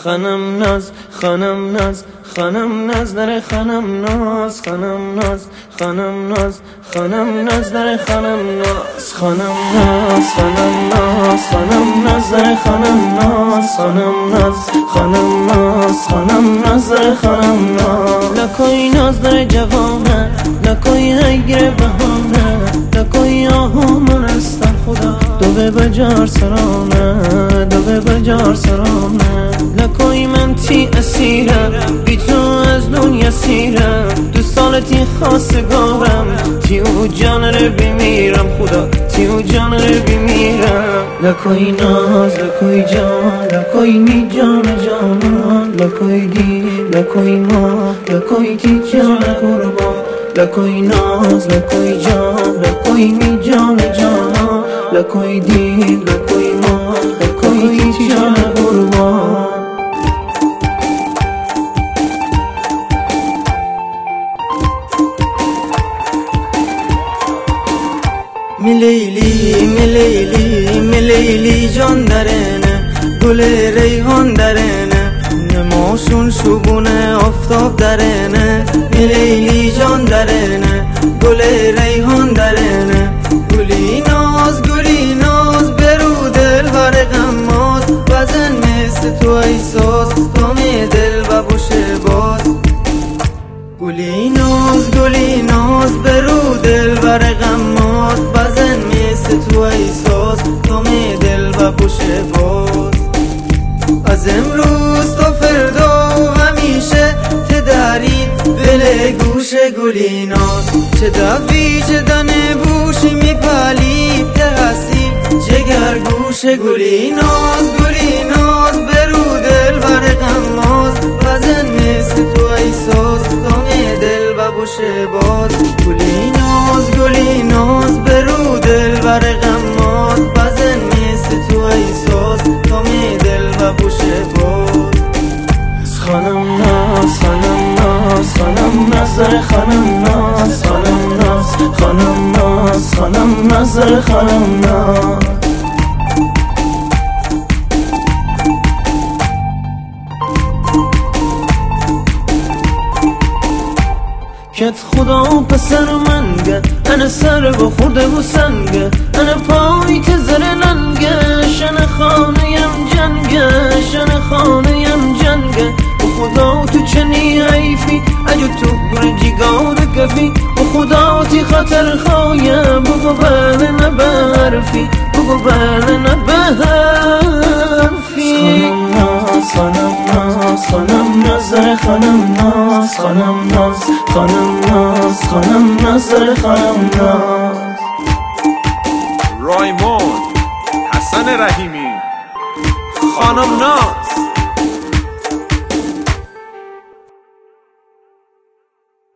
خانم ناز خانم ناز خانم ناز در خانم ناز خانم ناز خانم ناز خانم ناز در خانم ناز خانم ناز خانم ناز خانم ناز در خانم ناز خانم ناز خانم ناز خانم ناز در خانم ناز لکوی ناز در جوانه لکوی نگیره بهانه لکوی آهو من است خدا دو به بجار سرانه دو به بجار سرانه لکوی من تی اسیرم بی تو از دنیا سیرم دو سالتی خواستگارم تی او جان رو بمیرم خدا تی او جان رو بمیرم لکوی ناز لکوی جان لکوی می جان جانان لکوی دی لکوی ما لکوی تی جان قربان لکوی ناز لکوی جان لکوی می جان جانان لکوی دی لکوی ما لکوی تی جان قربان میلیلی میلیلی میلیلی جان درنه گل ریحان درنه نماشون شبونه آفتاب درنه میلیلی جان درنه گل ریحان درنه گلی ناز برو دل هر غماز وزن مثل تو ایساس تام دل و بوشه باز گلی ناز برو دل بر غماز بزن مثل تو ایساس تام دل و بوشه باز از امروز تا فردا و همیشه تداری بله گوش گلی ناز چه دوی چه دنه بوشی میپالی تحسی جگر گوش گلی ناز برو دل بر غماز بزن مثل تو ایساس تام دل و بوشه باز گلی ناز برو دل بر غماز بزن مثل تو ایساس تام دل و بوشه باز خانم ناز خانم ناز خانم ناز در خانم ناز خانم ناز خانم ناز خانم ناز در خانم ناز کت خدا پسر منگه انا سر بخورده و سنگه انا پای تزر ننگه شن خانهیم جنگه شن خانهیم جنگه و خدا تو چنی حیفی اجو تو برجیگار کفی و خدا تی خطر خواهی بگو بله نبرفی بگو بله نبرفی خانم ناز خانم ناز در خانم ناز خانم ناز خانم ناز خانم ناز در خانم ناز رایمون حسن رحیمی خانم ناز